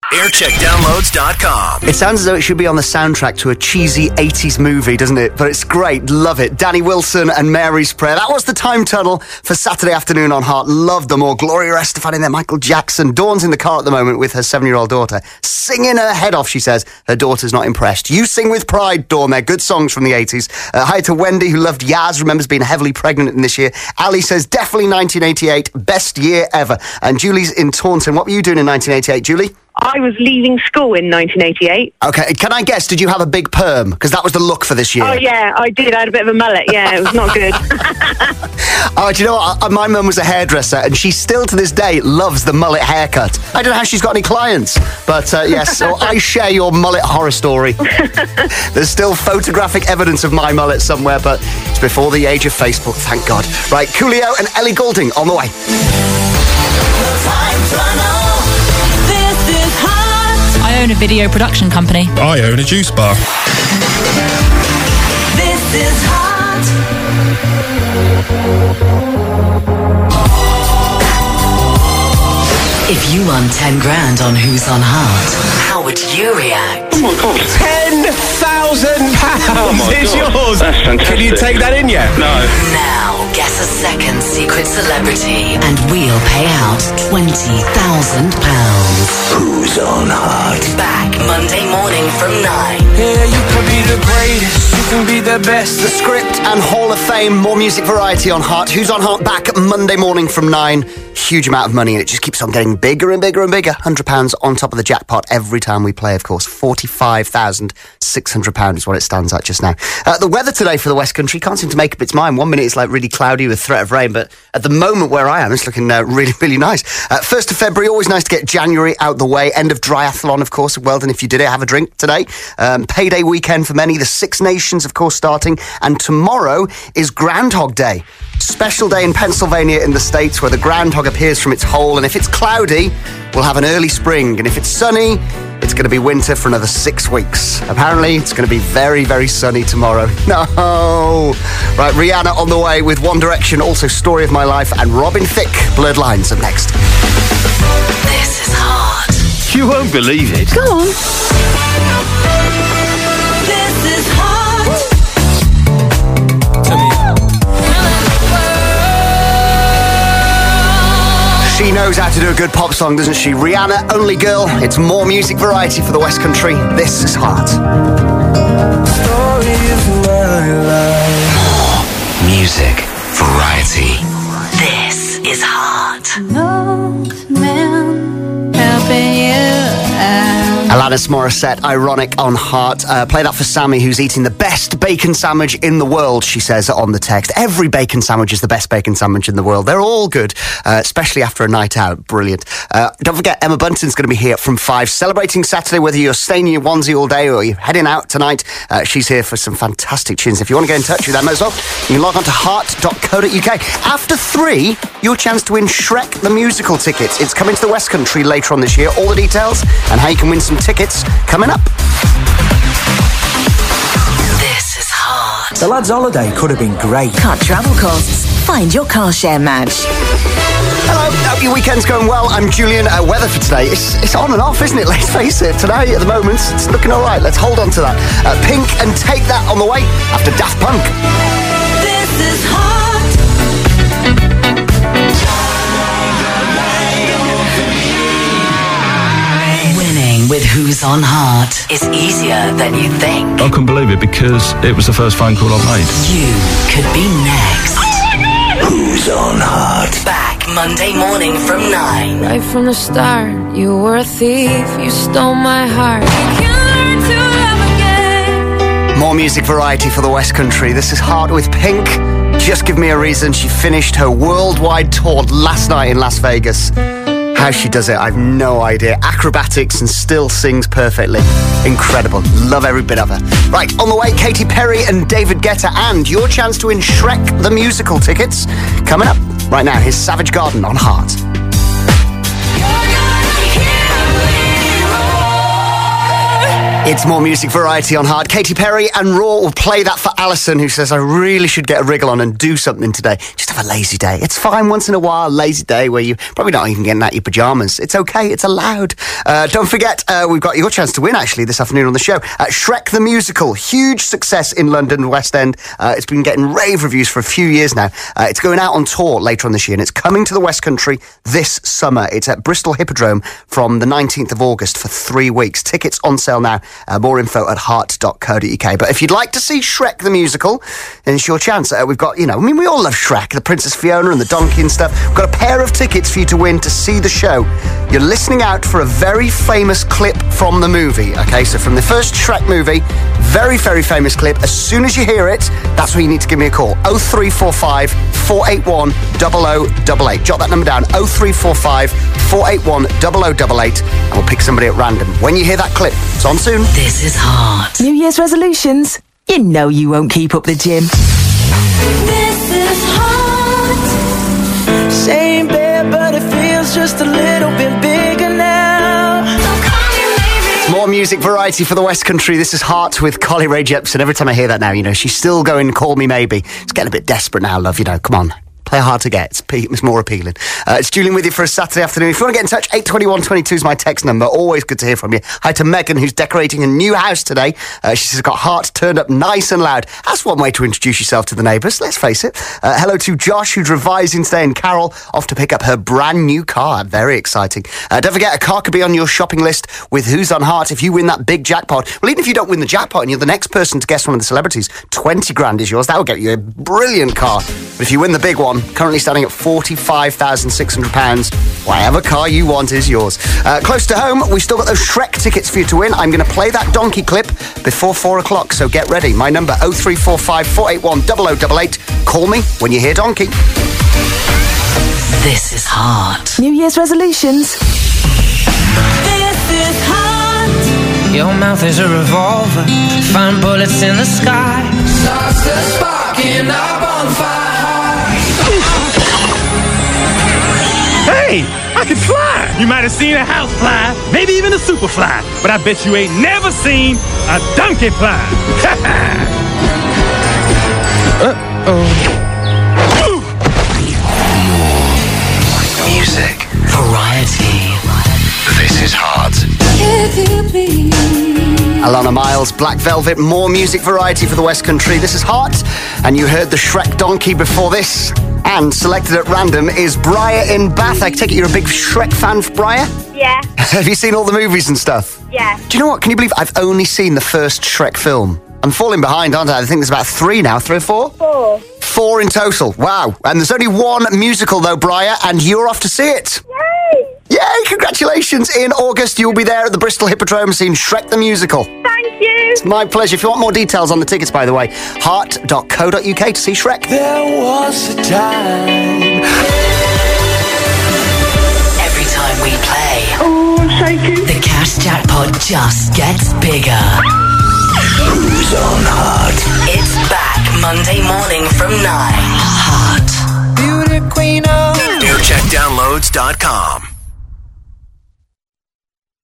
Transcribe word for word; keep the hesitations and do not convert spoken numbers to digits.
aircheck downloads dot com. It sounds as though it should be on the soundtrack to a cheesy eighties movie, doesn't it? But it's great. Love it. Danny Wilson and Mary's Prayer. That was the Time Tunnel for Saturday afternoon on Heart. Love them all. Gloria Estefan in there, Michael Jackson. Dawn's in the car at the moment with her seven-year-old daughter. Singing her head off, she says. Her daughter's not impressed. You sing with pride, Dawn. They're good songs from the eighties. Uh, hi to Wendy, who loved Yaz, remembers being heavily pregnant in this year. Ali says, definitely nineteen eighty-eight. Best year ever. And Julie's in Taunton. What were you doing in nineteen eighty-eight, Julie? I was leaving school in nineteen eighty-eight. Okay, can I guess, did you have a big perm? Because that was the look for this year. Oh, yeah, I did. I had a bit of a mullet. Yeah, it was not good. Oh, do you know what? My mum was a hairdresser, and she still, to this day, loves the mullet haircut. I don't know how she's got any clients, but uh, yes, so I share your mullet horror story. There's still photographic evidence of my mullet somewhere, but it's before the age of Facebook, thank God. Right, Coolio and Ellie Goulding on the way. I own a video production company. I own a juice bar. This is hot. If you won ten grand on Who's on Heart, how would you react? Oh my God. ten thousand pounds Oh my is God. yours. That's fantastic. Can you take that in yet? No. Now, guess a second secret celebrity and we'll pay out twenty thousand pounds. Who's on Heart? Back Monday morning from nine. Yeah, you could be the greatest. You can be the best. The Script and Hall of Fame, more music variety on Heart. Who's on Heart back Monday morning from nine. Huge amount of money, and it just keeps on getting bigger and bigger and bigger. one hundred pounds on top of the jackpot every time we play, of course. forty-five thousand six hundred pounds is what it stands at just now. Uh, the weather today for the West Country can't seem to make up its mind. One minute it's like really cloudy with threat of rain, but at the moment where I am, it's looking uh, really, really nice. Uh, first of February, always nice to get January out the way. End of Triathlon, of course. Well done if you did it. Have a drink today. Um, payday weekend for many. The Six Nations, of course, starting. And tomorrow is Groundhog Day. Special day in Pennsylvania in the States where the groundhog appears from its hole, and if it's cloudy, we'll have an early spring, and if it's sunny, it's going to be winter for another six weeks. Apparently, it's going to be very, very sunny tomorrow. No! Right, Rihanna on the way with One Direction, also Story of My Life, and Robin Thicke, Blurred Lines, up next. This is hot. You won't believe it. Go on. This is hot. She knows how to do a good pop song, doesn't she? Rihanna, Only Girl. It's more music variety for the West Country. This is Heart. Story of my life. More music variety. This is hot. Alanis Morissette, Ironic on Heart. Uh, play that for Sammy, who's eating the best bacon sandwich in the world, she says on the text. Every bacon sandwich is the best bacon sandwich in the world. They're all good, uh, especially after a night out. Brilliant. Uh, don't forget, Emma Bunton's going to be here from five, celebrating Saturday, whether you're staying in your onesie all day or you're heading out tonight. Uh, she's here for some fantastic tunes. If you want to get in touch with Emma as well, you can log on to heart dot co dot uk. After three, your chance to win Shrek the Musical tickets. It's coming to the West Country later on this year. All the details and how you can win some tickets coming up. This is hot. The lad's holiday could have been great. Cut travel costs. Find your car share match. Hello, hope your weekend's going well. I'm Julian. Uh, weather for today, it's, it's on and off, isn't it? Let's face it. Today, at the moment, it's looking all right. Let's hold on to that. Uh, Pink and Take That on the way after Daft Punk. This is hot. Winning with Who's on Heart is easier than you think. I couldn't believe it because it was the first phone call I've made. You could be next. Who's on Heart? Back Monday morning from nine. Right from the start, you were a thief. You stole my heart. You can learn to love again. More music variety for the West Country. This is Heart with Pink. Just Give Me a Reason. She finished her worldwide tour last night in Las Vegas. How she does it, I've no idea. Acrobatics and still sings perfectly. Incredible. Love every bit of her. Right, on the way, Katy Perry and David Guetta, and your chance to win Shrek the Musical tickets coming up. Right now, here's Savage Garden on Heart. It's more music variety on Heart. Katy Perry and Raw will play that for Alison, who says, I really should get a wriggle on and do something today. Just have a lazy day. It's fine once in a while, lazy day where you probably not even getting out your pyjamas. It's okay. It's allowed. Uh, don't forget, uh, we've got your chance to win, actually, this afternoon on the show. Uh, Shrek the Musical. Huge success in London, West End. Uh, it's been getting rave reviews for a few years now. Uh, it's going out on tour later on this year, and it's coming to the West Country this summer. It's at Bristol Hippodrome from the nineteenth of August for three weeks. Tickets on sale now. Uh, more info at heart dot co dot uk. But if you'd like to see Shrek the Musical, then it's your chance. Uh, we've got, you know, I mean, we all love Shrek, the Princess Fiona and the donkey and stuff. We've got a pair of tickets for you to win to see the show. You're listening out for a very famous clip from the movie, okay? So from the first Shrek movie, very, very famous clip. As soon as you hear it, that's when you need to give me a call. oh three four five, four eight one, double oh double eight. Jot that number down, oh three four five, four eight one, double oh double eight, and we'll pick somebody at random. When you hear that clip, it's on soon. This is Heart. New Year's resolutions? You know you won't keep up the gym. This is Heart. Same bed, but it feels just a little bit bigger now. Don't call me maybe. More music variety for the West Country. This is Heart with Collie Rae Jepsen. Every time I hear that now, you know, she's still going, call me maybe. It's getting a bit desperate now, love, you know, come on. Play hard to get. It's, pe- it's more appealing. Uh, it's Julian with you for a Saturday afternoon. If you want to get in touch, eight two one two two is my text number. Always good to hear from you. Hi to Megan, who's decorating a new house today. Uh, she says, got Heart turned up nice and loud. That's one way to introduce yourself to the neighbours, let's face it. Uh, hello to Josh, who's revising today, and Carol, off to pick up her brand new car. Very exciting. Uh, don't forget, a car could be on your shopping list with Who's on Heart if you win that big jackpot. Well, even if you don't win the jackpot and you're the next person to guess one of the celebrities, twenty grand is yours. That will get you a brilliant car. But if you win the big one, currently standing at forty-five thousand six hundred pounds. Whatever car you want is yours. Uh, close to home, we've still got those Shrek tickets for you to win. I'm going to play that donkey clip before four o'clock, so get ready. My number, oh three four five, four eight one, double oh double eight. Call me when you hear donkey. This is Heart. New Year's resolutions? This is Heart. Your mouth is a revolver. Find bullets in the sky. Starts to sparking up on fire. Hey, I can fly! You might have seen a house fly, maybe even a super fly, but I bet you ain't never seen a donkey fly. Uh-oh. Music. Variety. This is Heart. If you please. Alana Miles, Black Velvet, more music variety for the West Country. This is Heart, and you heard the Shrek donkey before this. And selected at random is Briar in Bath. I take it you're a big Shrek fan, Briar? Yeah, Have you seen all the movies and stuff? yeah. Do you know what? Can you believe I've only seen the first Shrek film? I'm falling behind, aren't I? I think there's about three now. Three or four? Four. Four in total. Wow. And there's only one musical, though, Briar, and you're off to see it. Yay! Yay! Congratulations. In August, you'll be there at the Bristol Hippodrome seeing Shrek the Musical. Thank you. It's my pleasure. If you want more details on the tickets, by the way, heart dot co dot uk to see Shrek. There was a time. Every time we play, Oh, I'm shaking. the cash jackpot just gets bigger. Who's on Heart? It's back Monday morning from nine. Heart. Beauty queen of. new check downloads dot com.